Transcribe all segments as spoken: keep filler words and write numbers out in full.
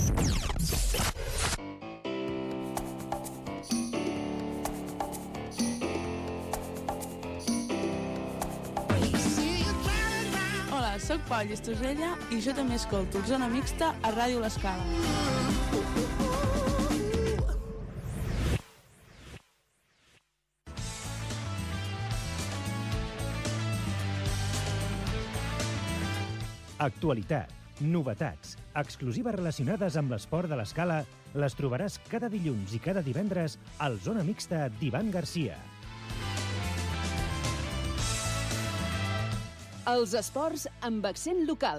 Hola, soc Pau Llistosella i jo també escolto Zona Mixta a Ràdio L'Escala. Actualitat, novetats, exclusives relacionades amb l'esport de l'Escala les trobaràs cada dilluns i cada divendres al Zona Mixta d'Ivan Garcia. Els esports amb accent local.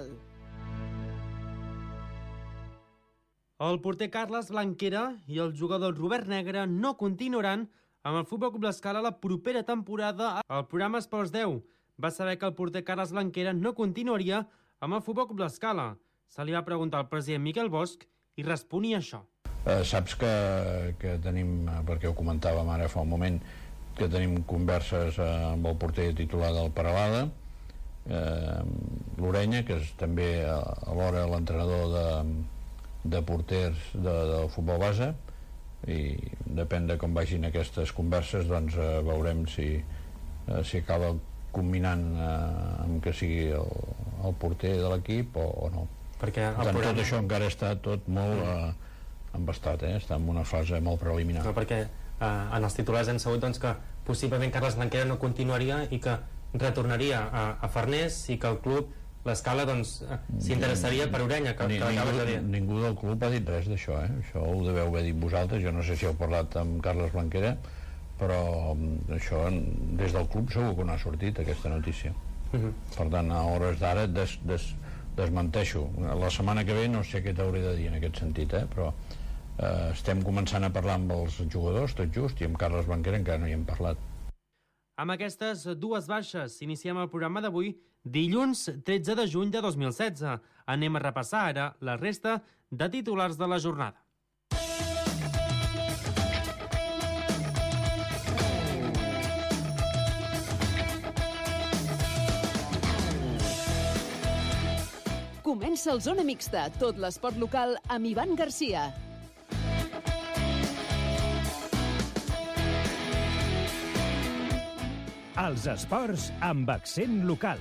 El porter Carles Blanquera i el jugador Robert Negre no continuaran amb el Futbol Club L'Escala la propera temporada. El programa Esports deu va saber que el porter Carles Blanquera no continuaria amb el Futbol Club L'Escala. Se li va preguntar al president Miquel Bosch i responia això. Eh, saps que, que tenim, perquè ho comentàvem ara fa un moment, que tenim converses amb el porter titular del Peralada, eh, l'Orenya, que és també alhora l'entrenador de, de porters de, del futbol base, i depèn de com vagin aquestes converses, doncs eh, veurem si, eh, si acaba combinant eh, amb que sigui el, el porter de l'equip o, o no. Perquè tant, programa... tot això encara està tot molt eh, embastat, eh? Està en una fase molt preliminar. No, perquè eh, en els titulars hem sabut doncs, que possiblement Carles Blanquera no continuaria i que retornaria a, a Farners i que el club, l'Escala, doncs, s'interessaria per Orenya, que, Ni, que ningú, de dir. Ningú del club ha dit res d'això, eh? Això ho deveu haver dit vosaltres, jo no sé si heu parlat amb Carles Blanquera, però això des del club segur que no ha sortit aquesta notícia. Uh-huh. Per tant, a hores d'ara des, des, desmenteixo. La setmana que ve no sé què t'hauré de dir en aquest sentit, eh? Però eh, estem començant a parlar amb els jugadors tot just, i amb Carles Blanquera encara no hi hem parlat. Amb aquestes dues baixes iniciem el programa d'avui, dilluns tretze de juny de dos mil setze. Anem a repassar ara la resta de titulars de la jornada. Comença el Zona Mixta, tot l'esport local amb Ivan Garcia. Els esports amb accent local.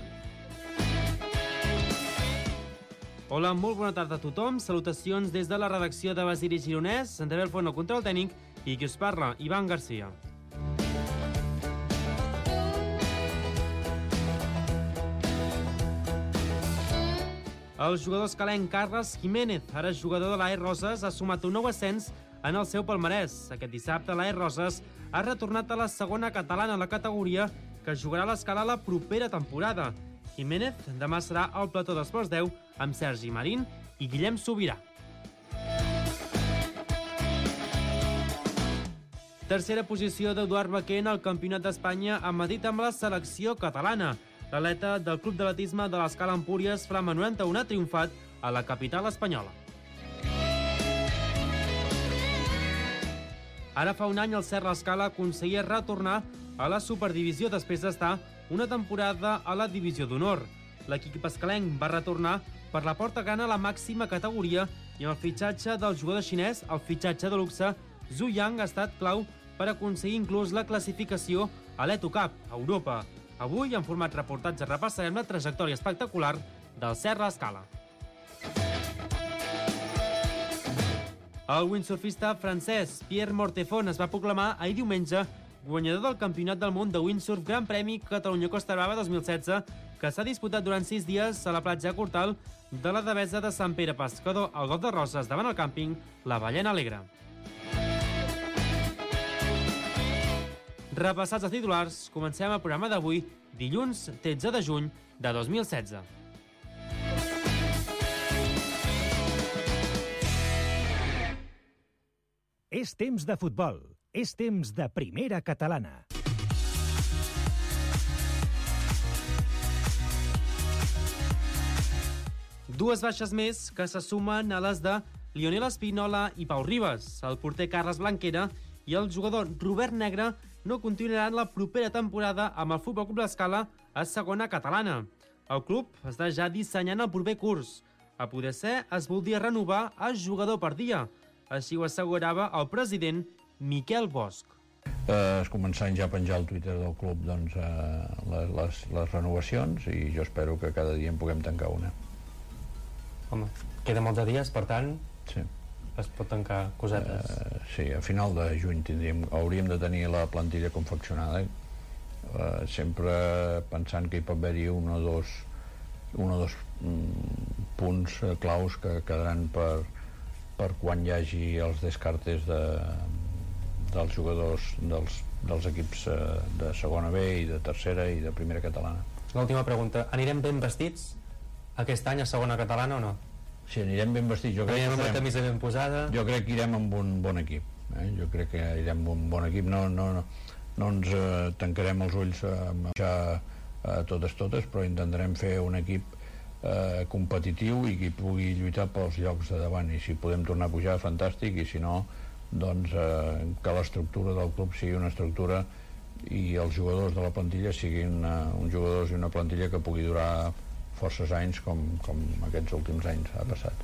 Hola, molt bona tarda a tothom. Salutacions des de la redacció de Basiri Gironès, en Dabel Font, el control tècnic, i qui us parla, Ivan Garcia. El jugador escalenc Carles Jiménez, ara jugador de l'A E Roses, ha sumat un nou ascens en el seu palmarès. Aquest dissabte l'A E Roses ha retornat a la segona catalana a la categoria, que jugarà a l'Escala la propera temporada. Jiménez demà serà al plató d'Esports deu amb Sergi Marín i Guillem Sobirà. Tercera posició d'Eduard Baquer en el Campionat d'Espanya a Madrid amb la selecció catalana. L'atleta del Club d'Atletisme de l'Escala Empúries, Flama noranta-u, ha triomfat a la capital espanyola. Ara fa un any el Serra Escala aconseguia retornar a la Superdivisió després d'estar una temporada a la Divisió d'Honor. L'equip escalenc va retornar per la porta gran a la màxima categoria i amb el fitxatge del jugador xinès, el fitxatge de luxe, Zhu Yang ha estat clau per aconseguir inclús la classificació a l'Eto Cup, a Europa. Avui, en format reportatge, repassarem la trajectòria espectacular del Serra Escala. El windsurfista francès Pierre Mortefon es va proclamar ahir diumenge guanyador del Campionat del Món de Windsurf Gran Premi Catalunya-Costa Brava dos mil setze, que s'ha disputat durant sis dies a la platja Cortal de la Devesa de Sant Pere Pescador, al Golf de Roses, davant el càmping La Ballena Alegre. Repassats els titulars, comencem el programa d'avui, dilluns tretze de juny de dos mil setze. És temps de futbol. És temps de primera catalana. Dues baixes més que se sumen a les de Lionel Espinola i Pau Ribas. El porter Carles Blanquera i el jugador Robert Negre no continuaran la propera temporada amb el Futbol Club L'Escala a segona catalana. El club està ja dissenyant el proper curs. A poder ser, es voldria renovar a jugador per dia. Així ho assegurava el president Miquel Bosch. Eh, es començant ja a penjar al Twitter del club doncs, eh, les, les, les renovacions i jo espero que cada dia en puguem tancar una. Home, queda molts de dies, per tant, sí. Es pot tancar cosetes. Eh, sí, a final de juny tindríem, hauríem de tenir la plantilla confeccionada, eh, sempre pensant que hi pot haver-hi un o dos, un o dos mm, punts eh, claus que quedaran per, per quan hi hagi els descartes de, dels jugadors dels, dels equips eh, de segona B i de tercera i de primera catalana. L'última pregunta, anirem ben vestits aquest any a segona catalana o no? Sí, anirem ben vestits. Jo crec, anirem amb la farem, camisa ben posada. Jo crec que irem amb un bon equip. Eh? Jo crec que irem amb un bon equip. No, no, no, no ens eh, tancarem els ulls a marxar eh, totes, totes, però intentarem fer un equip eh, competitiu i que pugui lluitar pels llocs de davant. I si podem tornar a pujar, fantàstic, i si no, doncs eh, que l'estructura del club sigui una estructura i els jugadors de la plantilla siguin una, uns jugadors i una plantilla que pugui durar forces anys com, com aquests últims anys ha passat.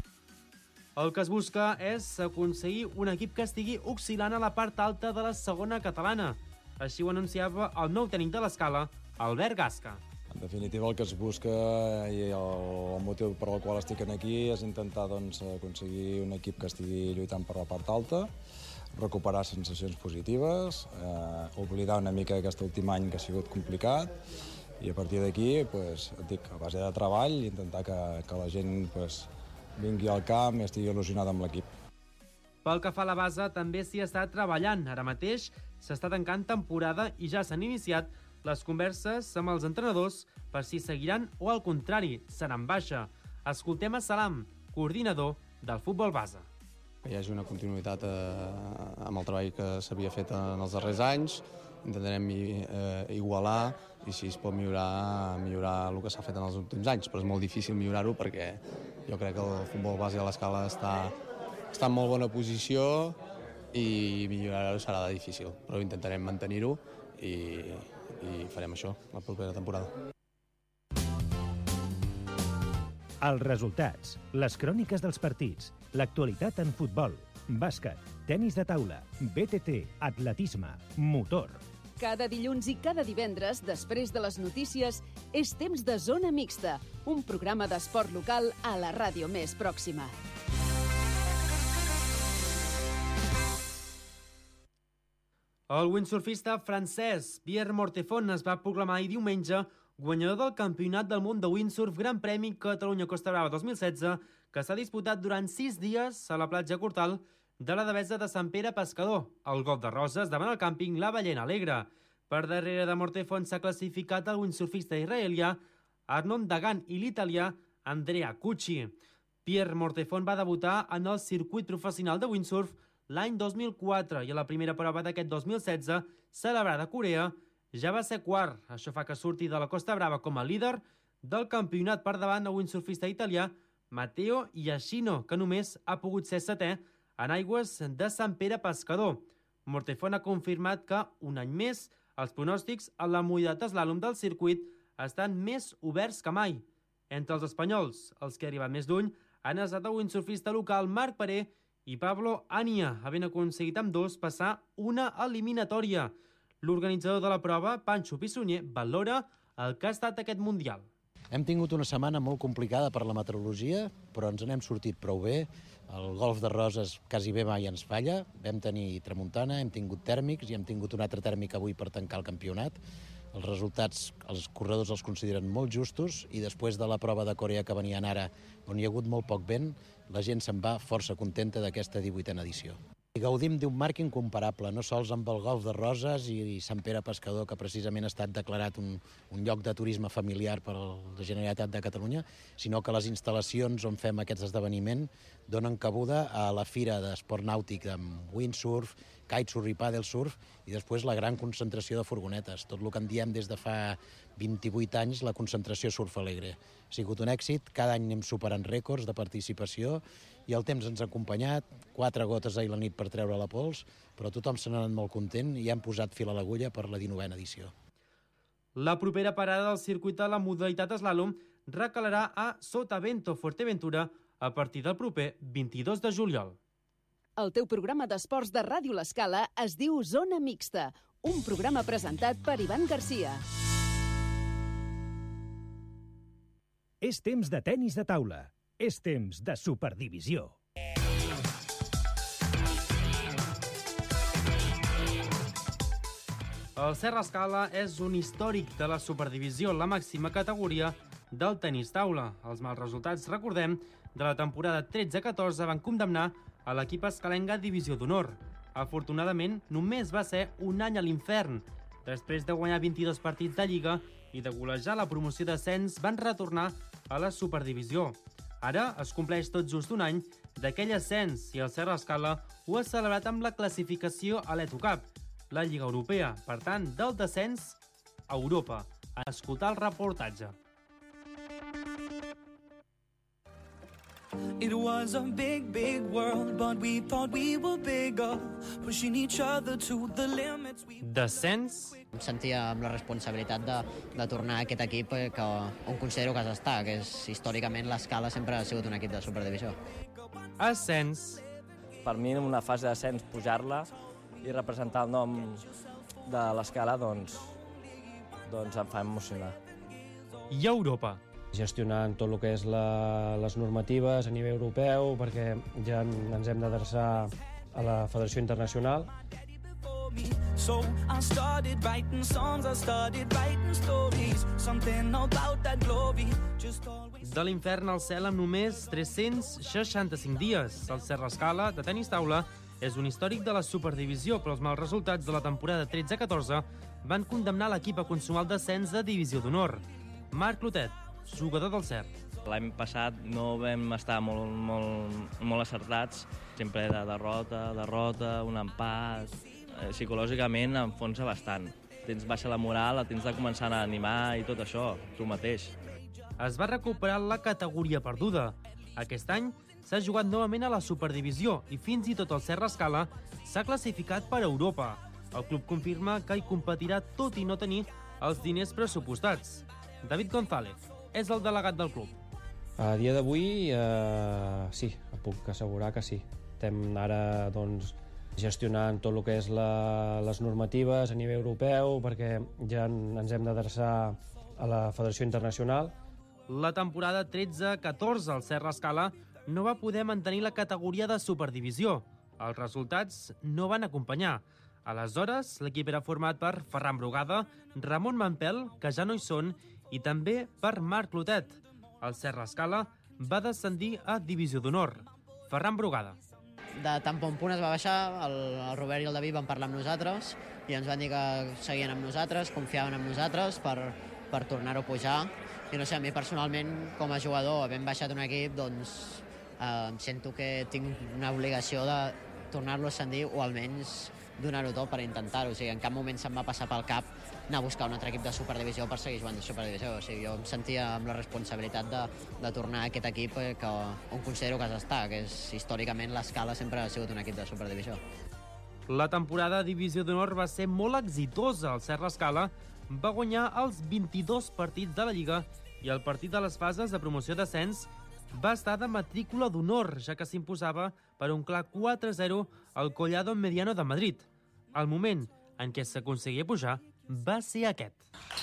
El que es busca és aconseguir un equip que estigui oscil·lant a la part alta de la segona catalana. Així ho anunciava el nou tècnic de l'Escala, Albert Gasca. En definitiva, el que es busca i el, el motiu per al qual estic aquí és intentar doncs, aconseguir un equip que estigui lluitant per la part alta, recuperar sensacions positives, eh, oblidar una mica aquest últim any que ha sigut complicat i a partir d'aquí, pues, dic, a base de treball, intentar que, que la gent pues, vingui al camp i estigui il·lusionada amb l'equip. Pel que fa a la base, també s'hi està treballant. Ara mateix s'està tancant temporada i ja s'han iniciat les converses amb els entrenadors per si seguiran o, al contrari, seran baixa. Escoltem a Salam, coordinador del futbol base. Que hi hagi una continuïtat eh, amb el treball que s'havia fet en els darrers anys, intentarem eh, igualar i si es pot millorar, millorar el que s'ha fet en els últims anys, però és molt difícil millorar-ho perquè jo crec que el futbol base a l'Escala està, està en molt bona posició i millorar-ho serà difícil, però intentarem mantenir-ho i, i farem això la propera temporada. Els resultats, les cròniques dels partits, l'actualitat en futbol, bàsquet, tenis de taula, B T T, atletisme, motor. Cada dilluns i cada divendres, després de les notícies, és temps de Zona Mixta, un programa d'esport local a la ràdio més pròxima. El windsurfista francès Pierre Mortefon es va proclamar ahir diumenge guanyador del Campionat del Món de Windsurf Gran Premi Catalunya-Costa Brava dos mil setze, que s'ha disputat durant sis dies a la platja Cortal de la Devesa de Sant Pere Pescador, al Golf de Roses, davant el càmping La Ballena Alegre. Per darrere de Mortefon s'ha classificat el windsurfista israelià Arnon Dagan i l'italià Andrea Cucci. Pierre Mortefon va debutar en el circuit professional de windsurf l'any dos mil quatre i a la primera prova d'aquest dos mil setze, celebrada a Corea, ja va ser quart. Això fa que surti de la Costa Brava com a líder del campionat per davant el windsurfista italià Matteo Iachino, que només ha pogut ser setè en aigües de Sant Pere Pescador. Mortefon ha confirmat que, un any més, els pronòstics a la modalitat eslàlom del circuit estan més oberts que mai. Entre els espanyols, els que han arribat més lluny han estat el windsurfista local Marc Paré i Pablo Ania, havent aconseguit amb dos passar una eliminatòria. L'organitzador de la prova, Pancho Pissunyer, valora el que ha estat aquest Mundial. Hem tingut una setmana molt complicada per la meteorologia, però ens n'hem sortit prou bé. El Golf de Roses quasi bé mai ens falla. Vam tenir tramuntana, hem tingut tèrmics i hem tingut un altre tèrmic avui per tancar el campionat. Els resultats, els corredors els consideren molt justos i després de la prova de Corea que venien ara, on hi ha hagut molt poc vent, la gent se'n va força contenta d'aquesta divuitena edició. I gaudim d'un marc incomparable, no sols amb el Golf de Roses i Sant Pere Pescador, que precisament ha estat declarat un, un lloc de turisme familiar per la Generalitat de Catalunya, sinó que les instal·lacions on fem aquest esdeveniment donen cabuda a la fira d'esport nàutic amb windsurf, kitesurf i paddlesurf, i després la gran concentració de furgonetes, tot el que en diem des de fa vint-i-vuit anys la concentració Surf Alegre. Ha sigut un èxit, cada any anem superant rècords de participació i el temps ens ha acompanyat, quatre gotes ahir la nit per treure la pols, però tothom se n'ha anat molt content i hem posat fil a l'agulla per la dinovena edició. La propera parada del circuit de la modalitat eslàlom recalarà a Sotavento, Fuerteventura, a partir del proper vint-i-dos de juliol. El teu programa d'esports de Ràdio L'Escala es diu Zona Mixta, un programa presentat per Ivan Garcia. És temps de tenis de taula. És temps de Superdivisió. El Serra Escala és un històric de la Superdivisió, la màxima categoria del tenis taula. Els mals resultats, recordem, de la temporada tretze catorze van condemnar a l'equip escalenga Divisió d'Honor. Afortunadament, només va ser un any a l'infern. Després de guanyar vint-i-dos partits de Lliga i de golejar la promoció d'ascens, van retornar a la Superdivisió. Ara es compleix tot just un any d'aquell ascens i el Serra Escala ho ha celebrat amb la classificació a l'Eto Cup, la Lliga Europea, per tant, del descens a Europa. A escoltar el reportatge. It was a big, big world, but we thought we were bigger, pushing each other to the limits. Descens. Em sentia amb la responsabilitat de, de tornar a aquest equip que, on considero que s'està, que és històricament l'Escala sempre ha sigut un equip de Superdivisió. Ascens. Per mi, en una fase d'ascens, pujar-la i representar el nom de l'Escala, doncs, doncs em fa emocionar. I Europa. Gestionant tot el que és la, les normatives a nivell europeu, perquè ja ens hem d'adreçar a la Federació Internacional. So I started writing songs, I started writing stories, something about that glory. Just always... De l'infern al cel amb només tres-cents seixanta-cinc dies. El Serra Escala, de tenis taula, és un històric de la Superdivisió, però els mals resultats de la temporada tretze catorze van condemnar l'equip a consumar el descens de Divisió d'Honor. Marc Clotet, jugador del Cert. L'any passat no vam estar molt, molt, molt acertats, sempre de derrota, derrota, un empat. Psicològicament enfonsa bastant. Tens baixa la moral, tens de començar a animar i tot això, tu mateix. Es va recuperar la categoria perduda. Aquest any s'ha jugat novament a la Superdivisió i fins i tot el Serra Escala s'ha classificat per Europa. El club confirma que hi competirà tot i no tenir els diners pressupostats. David González és el delegat del club. A dia d'avui, eh, sí, puc assegurar que sí. Estem ara doncs, gestionant tot el que és la, les normatives a nivell europeu, perquè ja ens hem d'adreçar a la Federació Internacional. La temporada tretze catorze el Serra Escala no va poder mantenir la categoria de Superdivisió. Els resultats no van acompanyar. Aleshores, l'equip era format per Ferran Brugada, Ramon Mampel, que ja no hi són, i també per Marc Clotet. El Serra Escala va descendir a Divisió d'Honor. Ferran Brugada. De tan bon punt es va baixar, el, el Robert i el David van parlar amb nosaltres i ens van dir que seguien amb nosaltres, confiaven en nosaltres per, per tornar-ho a pujar. I no sé, a mi personalment, com a jugador, havent baixat un equip, doncs eh, sento que tinc una obligació de tornar-lo a ascendir o almenys donar-ho tot per intentar-ho. O sigui, en cap moment se'm va passar pel cap anar a buscar un altre equip de Superdivisió per seguir jugant de Superdivisió. O sigui, jo em sentia amb la responsabilitat de, de tornar a aquest equip que, on considero que s'està, que és històricament l'Escala sempre ha sigut un equip de Superdivisió. La temporada de Divisió d'Honor va ser molt exitosa. El Serra Escala va guanyar els vint-i-dos partits de la Lliga i el partit de les fases de promoció d'ascens va estar de matrícula d'honor, ja que s'imposava per un clar quatre a zero al Collado Mediano de Madrid. El moment en què s'aconseguia pujar va ser aquest.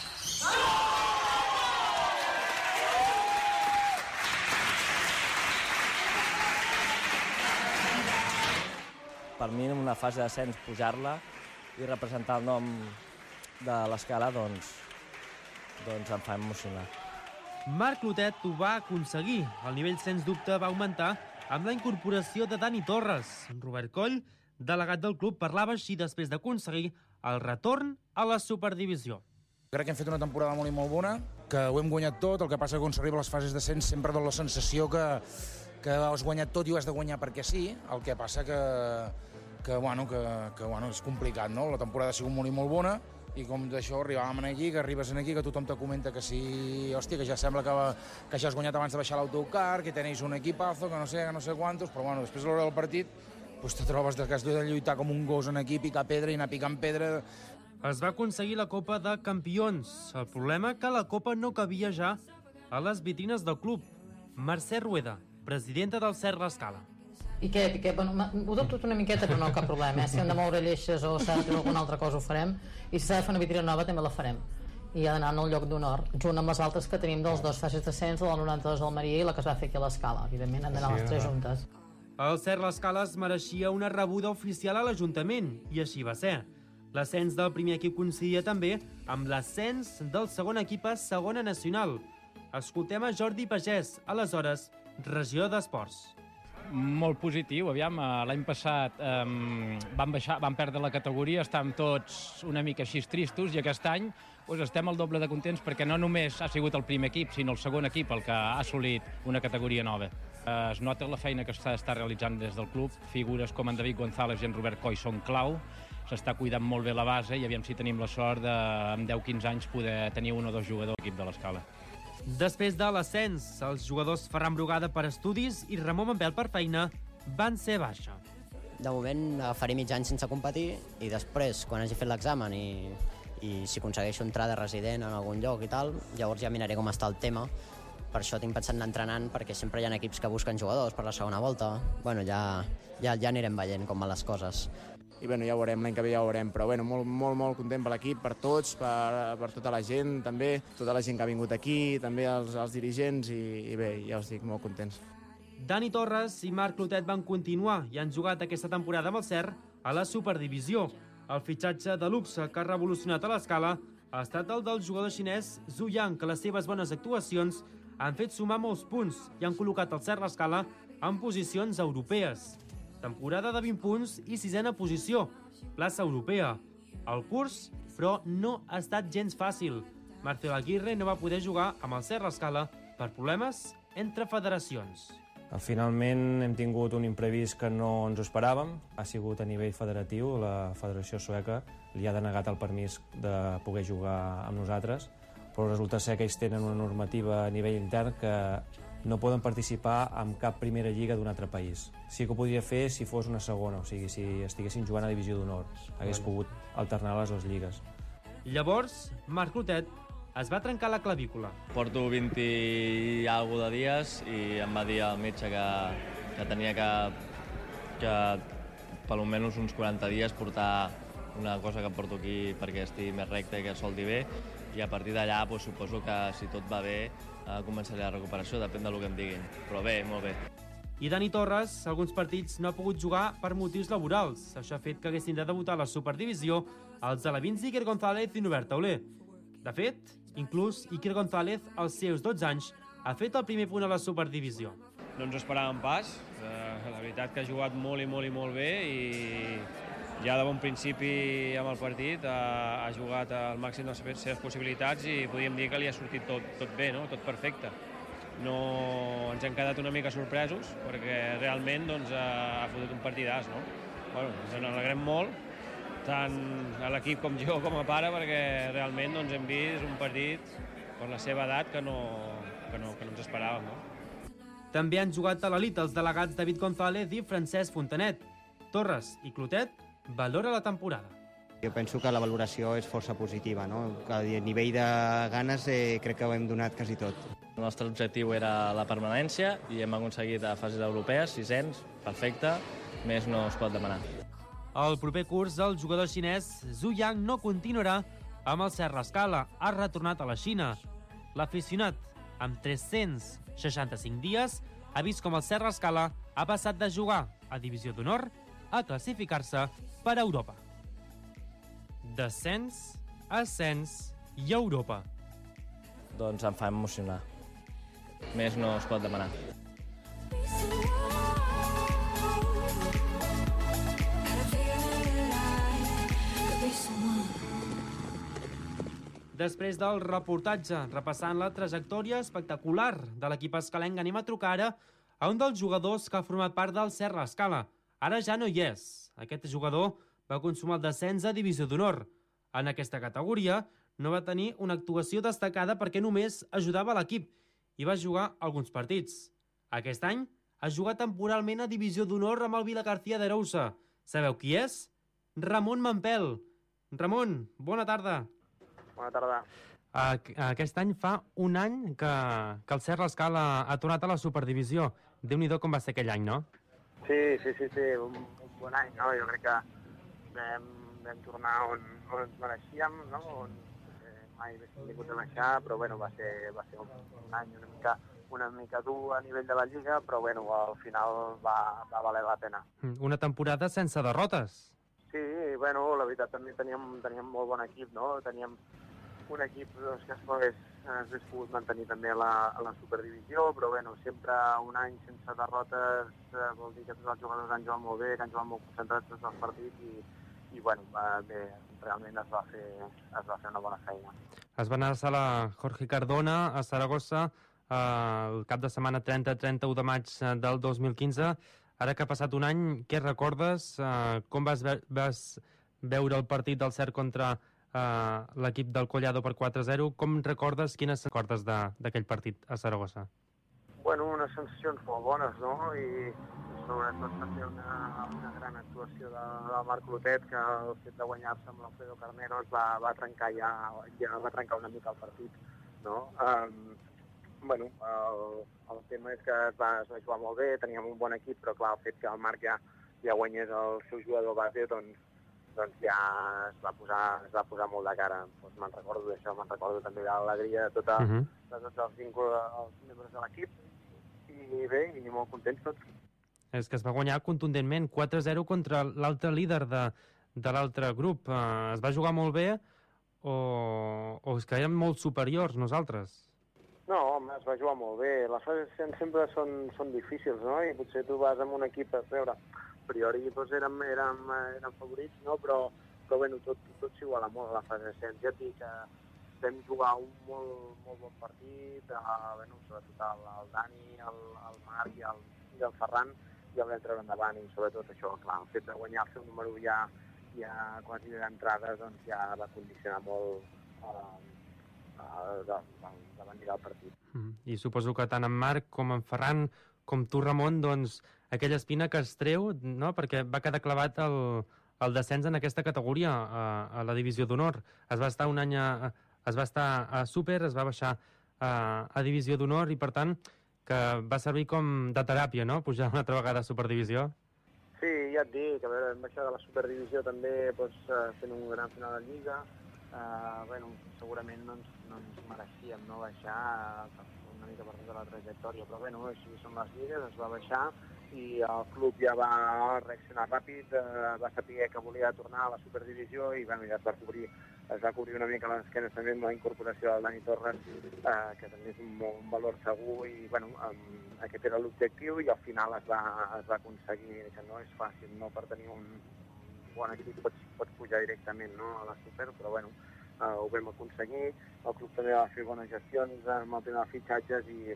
Per mi, en una fase d'ascens, pujar-la i representar el nom de l'Escala, doncs, doncs em fa emocionar. Marc Clotet ho va aconseguir. El nivell, sens dubte, va augmentar amb la incorporació de Dani Torres. Robert Coll, delegat del club, parlava així després d'aconseguir el retorn a la Superdivisió. Crec que hem fet una temporada molt i molt bona, que ho hem guanyat tot, el que passa que quan s'arriba a les fases d'ascens sempre dona la sensació que, que has guanyat tot i ho has de guanyar perquè sí, el que passa que, que, bueno, que, que bueno, és complicat, no? La temporada ha sigut molt i molt bona, i com d'això arribàvem aquí, que arribes aquí, que tothom te comenta que sí, hòstia, que ja sembla que, que ja has guanyat abans de baixar l'autocar, que tenéis un equipazo, que no sé, que no sé quantos, però bueno, després a l'hora del partit pues te trobes que has de lluitar com un gos en aquí, picar pedra i anar picant pedra. Es va aconseguir la Copa de Campions. El problema que la Copa no cabia ja a les vitrines del club. Mercè Rueda, presidenta del Cert Rescala. Piquet, Piquet, bueno, ho dono tot una miqueta però no cap problema, eh? Si hem de moure lleixes o s'ha de fer alguna altra cosa ho farem, i si s'ha de fer una vitrina nova també la farem, i ha d'anar en el lloc d'honor, junt amb les altres que tenim dels dos fases d'ascens, de la noranta-dos al Maria i la que es va fer aquí a l'Escala, evidentment han d'anar les tres juntes. El Cert Rescala es mereixia una rebuda oficial a l'Ajuntament, i així va ser. L'ascens del primer equip coincidia també amb l'ascens del segon equip a segona nacional. Escoltem a Jordi Pagès, aleshores regidor d'Esports. Molt positiu, aviam, l'any passat eh, vam, baixar, vam perdre la categoria, estàvem tots una mica així tristos, i aquest any doncs, estem al doble de contents perquè no només ha sigut el primer equip, sinó el segon equip el que ha assolit una categoria nova. Eh, es nota la feina que s'està realitzant des del club, figures com en David González i en Robert Coll són clau, s'està cuidant molt bé la base i aviam si tenim la sort de, en deu quinze anys, poder tenir un o dos jugadors a l'equip de l'Escala. Després de l'ascens, els jugadors Ferran Brugada per estudis i Ramon Mampel per feina van ser baixa. De moment faré mig any sense competir i després, quan hagi fet l'examen i, i si aconsegueixo entrar de resident en algun lloc i tal, llavors ja miraré com està el tema. Per això tinc pensat anar entrenant, perquè sempre hi ha equips que busquen jugadors per la segona volta. Bueno, ja, ja, ja anirem veient com van les coses. I bueno, ja ho veurem, l'any que ve ja ho veurem, però bueno, molt, molt, molt content per l'equip, per tots, per, per tota la gent també, tota la gent que ha vingut aquí, també els, els dirigents, i, i bé, ja us dic, molt contents. Dani Torres i Marc Clotet van continuar i han jugat aquesta temporada amb el Cert a la Superdivisió. El fitxatge de luxe que ha revolucionat a l'Escala ha estat el del jugador xinès Zhu Yang, que les seves bones actuacions han fet sumar molts punts i han col·locat el Cert l'Escala en posicions europees. Temporada de vint punts i sisena posició, plaça europea. El curs, però, no ha estat gens fàcil. Marcel Aguirre no va poder jugar amb el Cert l'Escala per problemes entre federacions. Finalment hem tingut un imprevist que no ens esperàvem. Ha sigut a nivell federatiu, la Federació Sueca li ha denegat el permís de poder jugar amb nosaltres, però resulta ser que ells tenen una normativa a nivell intern que no poden participar en cap primera lliga d'un altre país. Sí que ho podria fer si fos una segona, o sigui, si estiguessin jugant a Divisió d'Honor. Hagués pogut alternar les dues lligues. Llavors, Marc Clotet es va trencar la clavícula. Porto vint i alguna de dies i em va dir el metge que, que tenia que, que per almenys uns quaranta dies portar una cosa que porto aquí perquè estigui més recte i que solti bé, i a partir d'allà pues, suposo que si tot va bé eh, començaré la recuperació, depèn del que em diguin. Però bé, molt bé. I Dani Torres, alguns partits no ha pogut jugar per motius laborals. Això ha fet que haguessin de debutar a la Superdivisió els alevins Iker González i Nobert Tauler. De fet, inclús Iker González, als seus dotze anys, ha fet el primer punt a la Superdivisió. No ens esperàvem pas. Eh, la veritat que ha jugat molt i molt i molt bé i ja de bon principi amb el partit ha, ha jugat al màxim de les seves possibilitats i podríem dir que li ha sortit tot, tot bé, no? Tot perfecte. No ens hem quedat una mica sorpresos perquè realment doncs, ha, ha fotut un partidàs. No? Bueno, ens en alegrem molt, tant a l'equip com jo com a pare, perquè realment doncs, hem vist un partit per la seva edat que no, que no, que no ens esperàvem. No? També han jugat a l'elit els delegats David González i Francesc Fontanet. Torres i Clotet valora la temporada. Jo penso que la valoració és força positiva, no? Que a nivell de ganes eh, crec que ho hem donat quasi tot. El nostre objectiu era la permanència i hem aconseguit a fases europees, sisens, perfecte, més no es pot demanar. El proper curs, el jugador xinès Zhu Yang no continuarà amb el Cert l'Escala. Ha retornat a la Xina. L'aficionat, amb tres-cents seixanta-cinc dies, ha vist com el Cert l'Escala ha passat de jugar a Divisió d'Honor a classificar-se per a Europa. Descens, ascens i Europa. Doncs em fa emocionar. Més no es pot demanar. Després del reportatge, repassant la trajectòria espectacular de l'equip escalenc, anem a trucar ara a un dels jugadors que ha format part del Cert l'Escala. Ara ja no hi és. Aquest jugador va consumar el descens a Divisió d'Honor. En aquesta categoria no va tenir una actuació destacada perquè només ajudava l'equip i va jugar alguns partits. Aquest any ha jugat temporalment a Divisió d'Honor amb el Vilagarcía d'Arousa. Sabeu qui és? Ramon Mampel. Ramon, bona tarda. Bona tarda. Aquest any fa un any que, que el Cert l'Escala ha tornat a la Superdivisió. Déu-n'hi-do com va ser aquell any, no? Sí, sí, sí, sí, un, un bon any, no? Jo crec que vam, vam tornar on, on ens mereixíem, no? On eh, mai haguéssim vingut a baixar, però bueno, va ser, va ser un, un any una mica, una mica dur a nivell de la Lliga, però bueno, al final va, va valer la pena. Una temporada sense derrotes. Sí, bueno, la veritat també teníem, teníem molt bon equip, no? Teníem un equip doncs, que es pogués, es pogut mantenir també a la, a la Superdivisió, però bueno, sempre un any sense derrotes eh, vol dir que tots els jugadors han jugat molt bé, que han jugat molt concentrats tots els partits i, i bueno, va, bé, realment es va, fer, es va fer una bona feina. Es va anar a la Jorge Cardona a Saragossa eh, el cap de setmana trenta a trenta-u de maig del dos mil quinze. Ara que ha passat un any, què recordes? Eh, com vas, ve vas veure el partit del Cert contra Uh, l'equip del Collado per quatre a zero? Com recordes, quines recordes d'aquell partit a Saragossa? Bueno, unes sensacions molt bones, no? I sobretot també una, una gran actuació de, del Marc Clotet, que el fet de guanyar-se amb l'Alfredo Carneros va, va trencar ja, ja va trencar una mica el partit, no? Um, bueno, el, el tema és que es va, es va jugar molt bé, teníem un bon equip, però clar, el fet que el Marc ja, ja guanyés el seu jugador base, doncs doncs ja es va posar, es va posar molt de cara. Doncs me'n recordo d'això, me'n recordo també de l'alegria de, tota, uh -huh. de tots els, cinc, els membres de l'equip. I bé, i molt contents tots. És que es va guanyar contundentment, quatre a zero contra l'altre líder de, de l'altre grup. Uh, es va jugar molt bé o, o és que érem molt superiors nosaltres? No, home, es va jugar molt bé. Les fases sempre són, són difícils, no? I potser tu vas amb un equip a veure... A priori doncs, érem, érem, érem favorits, no? però, però bueno, tot, tot s'iguala molt a la fase de ja et dic que vam jugar un molt, molt bon partit, a, bueno, sobretot el, el Dani, el, el Marc i el, i el Ferran, i el vam treure endavant, i sobretot això, clar, el fet de guanyar el seu número ja, ja quasi d'entrades, doncs ja va condicionar molt eh, de, de, de venir al partit. Mm. I suposo que tant en Marc com en Ferran, com tu, Ramon, doncs aquella espina que es treu, no? Perquè va quedar clavat el, el descens en aquesta categoria, a, a la divisió d'honor. Es va estar un any a, es va estar a Super, es va baixar a, a divisió d'honor i, per tant, que va servir com de teràpia, no?, pujar una altra vegada a Superdivisió. Sí, ja et dic, a veure, vam baixar de la Superdivisió també doncs, fent un gran final de Lliga. Uh, bueno, segurament no ens, no ens mereixíem no baixar una mica per tota la trajectòria, però bueno, així són les lligues, es va baixar i el club ja va reaccionar ràpid, eh, va saber que volia tornar a la Superdivisió i bueno, ja es va cobrir, es va cobrir una mica les esquenes també amb la incorporació del Dani Torres, eh, que també és un, un valor segur i bueno, um, aquest era l'objectiu i al final es va, es va aconseguir, que no és fàcil, no? Per tenir un bon equip pots, pots pujar directament, no?, a la Super, però bueno, eh, ho vam aconseguir. El club també va fer bones gestions amb el tema de fitxatges i,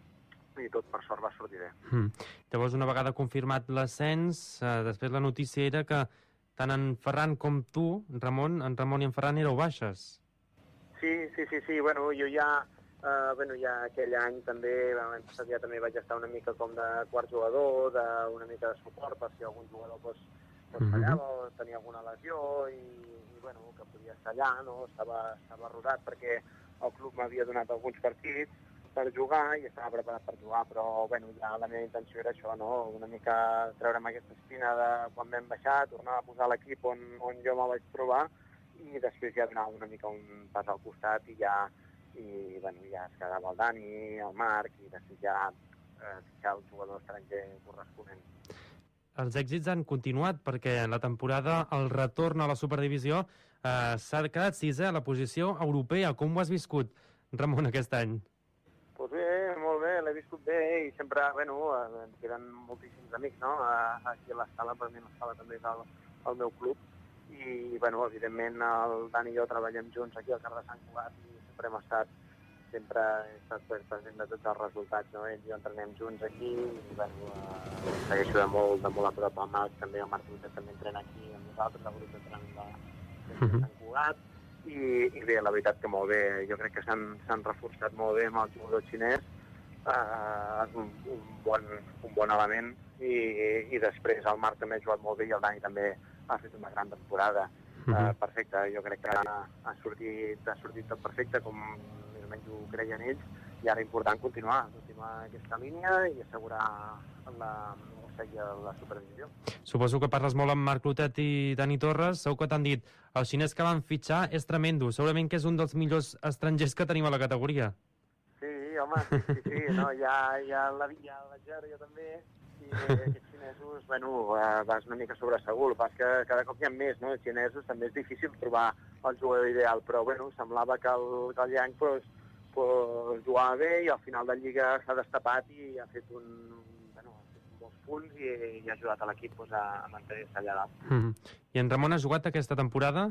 i tot per sort va sortir bé. Mm. Llavors, una vegada confirmat l'ascens, eh, després la notícia era que tant en Ferran com tu, Ramon, en Ramon i en Ferran éreu baixes. Sí, sí, sí, sí. Bueno, jo ja, eh, bueno, ja aquell any també, l'any passat ja també vaig estar una mica com de quart jugador, de, una mica de suport per si algun jugador pues, pues fallava o tenia alguna lesió i, i bueno, que podia estar allà, no? Estava, estava rodat perquè el club m'havia donat alguns partits per jugar i estava preparat per jugar, però bueno, ja la meva intenció era això, no? Una mica treure'm aquesta espina de quan vam baixar, tornar a posar l'equip on, on jo me vaig trobar i després ja donar una mica un pas al costat i ja, i, bueno, ja es quedava el Dani, el Marc i després ja eh, fitxar el jugador estranger corresponent. Els èxits han continuat perquè en la temporada el retorn a la Superdivisió eh, s'ha quedat sisè a la posició europea. Com ho has viscut, Ramon, aquest any? Doncs pues bé, molt bé, l'he viscut bé i sempre, bueno, ens queden moltíssims amics, no?, aquí a l'Escala, per mi l'Escala també és el, el meu club i, bueno, evidentment el Dani i jo treballem junts aquí al carrer de Sant Cugat i sempre hem estat, sempre he estat present de tots els resultats, no?, ell i jo entrenem junts aquí i, bueno, eh, segueixo de molt, de molt a prop al Marc, també el Marc Clotet també entrena aquí amb nosaltres, el grup d'entrenament de, de Sant Cugat. I, i bé, la veritat que molt bé, jo crec que s'han reforçat molt bé amb el jugador xinès, eh, un, un, bon, un bon element i, i després el Marc també ha jugat molt bé i el Dani també ha fet una gran temporada. eh, perfecte, jo crec que ha, ha, sortit, ha sortit tot perfecte com més o menys ho creien ells i ara important continuar, continuar continuar aquesta línia i assegurar la, seguir la superdivisió. Suposo que parles molt amb Marc Clotet i Dani Torres. Segur que t'han dit, el xinès que van fitxar és tremendo, segurament que és un dels millors estrangers que tenim a la categoria. Sí, home, sí, sí, sí. No, ja, ja la vaig veure jo també, i aquests xinesos, bueno, vas una mica sobresegur, pas que cada cop hi ha més, no? Els xinesos també és difícil trobar el jugador ideal, però, bueno, semblava que el, que el Yang, pues, pues, jugava bé i al final de Lliga s'ha destapat i ha fet un, bueno, molts punts i, i ha ajudat a l'equip pues, a, a mantenir-se allà dalt. Mm-hmm. I en Ramon ha jugat aquesta temporada?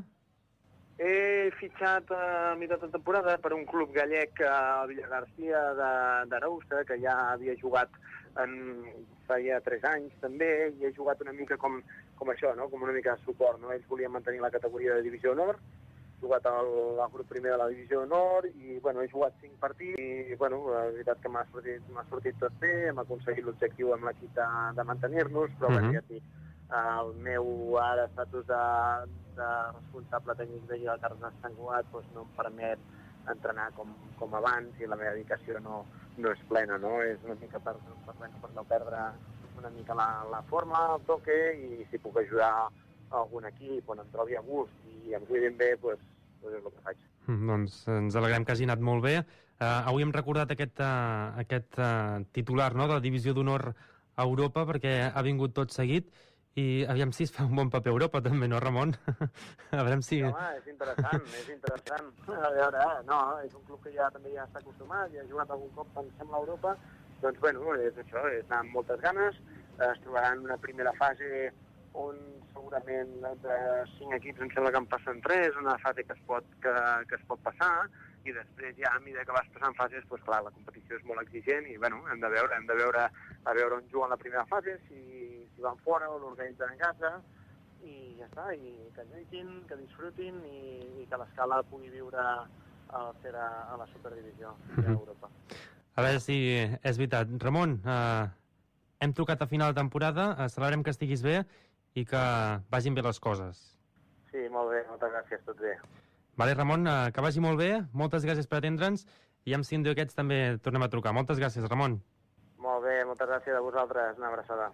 He fitxat a meitat de temporada per un club gallec a Villagarcía d'Arousa, que ja havia jugat en, feia tres anys també, i he jugat una mica com, com això, no? Com una mica de suport. No? Ells volien mantenir la categoria de Divisió Honor, he jugat al, al grup primer de la Divisió Honor i bueno, he jugat cinc partits i bueno, la veritat que m'ha sortit, m'ha sortit tot bé, hem aconseguit l'objectiu amb l'equip de, de mantenir-nos, però uh-huh. ja dic, el meu ara estatus de, de responsable tècnic de Lliga de Carles de Sant Cugat doncs no em permet entrenar com, com abans i la meva dedicació no, no és plena, no? És una mica per, per, per no perdre una mica la, la forma, el toque, i si puc ajudar a algun equip on em trobi a gust i em cuidin bé, doncs, doncs és el que faig. Mm, doncs ens alegrem que hagi anat molt bé. Uh, avui hem recordat aquest, uh, aquest uh, titular, no?, de la Divisió d'Honor a Europa, perquè ha vingut tot seguit. I aviam si es fa un bon paper a Europa també, no, Ramon? A veure si... Sí, home, és interessant, és interessant. A veure, no, és un club que ja també ja està acostumat, ja ha jugat algun cop, em sembla, a Europa. Doncs, bueno, és això, és anar amb moltes ganes. Es trobaran una primera fase on segurament de cinc equips em sembla que en passen tres, una fase que es pot, que, que es pot passar, i després ja a mesura que vas passant fases, doncs clar, la competició és molt exigent i bueno, hem de veure, hem de veure a veure on juguen la primera fase, si, si van fora o l'organitzen a casa, i ja està, i que lluitin, que disfrutin i, i que l'Escala pugui viure al ser a, a la superdivisió d'Europa. A veure si és veritat. Ramon, eh, hem trucat a final de temporada, eh, celebrem que estiguis bé i que vagin bé les coses. Sí, molt bé, moltes gràcies, tot bé. Vale, Ramon, eh, que vagi molt bé, moltes gràcies per atendre'ns i amb si un dia aquests també tornem a trucar. Moltes gràcies, Ramon. Molt bé, moltes gràcies a vosaltres, una abraçada.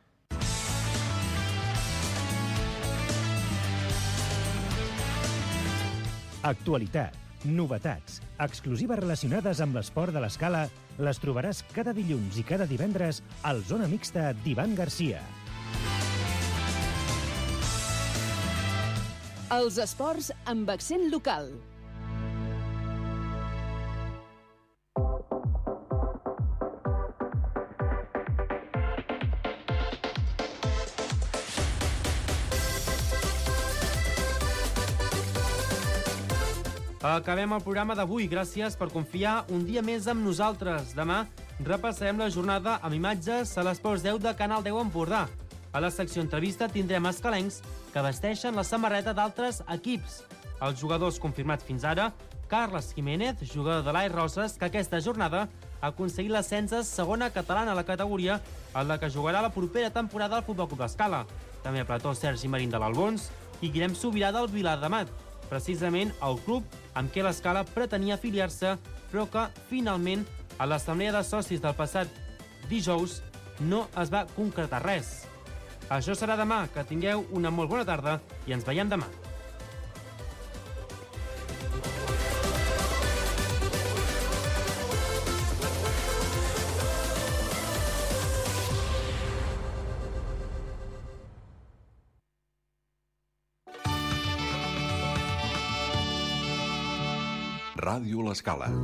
Actualitat, novetats, exclusives relacionades amb l'esport de l'Escala les trobaràs cada dilluns i cada divendres al Zona Mixta d'Ivan Garcia. Els esports amb accent local. Acabem el programa d'avui. Gràcies per confiar un dia més amb nosaltres. Demà repassarem la jornada amb imatges a l'Esports deu de Canal deu Empordà. A la secció entrevista tindrem escalencs que vesteixen la samarreta d'altres equips. Els jugadors confirmats fins ara, Carles Jiménez, jugador de l'Ai Roses, que aquesta jornada ha aconseguit l'ascens a segona catalana a la categoria, en la que jugarà la propera temporada al Futbol Club Escala. També a plató Sergi Marín de l'Albons i Guillem Sobirà del Vilar de Mat, precisament el club amb què l'Escala pretenia afiliar-se, però que finalment a l'assemblea de socis del passat dijous no es va concretar res. Això serà demà, que tingueu una molt bona tarda i ens veiem demà. Ràdio L'Escala.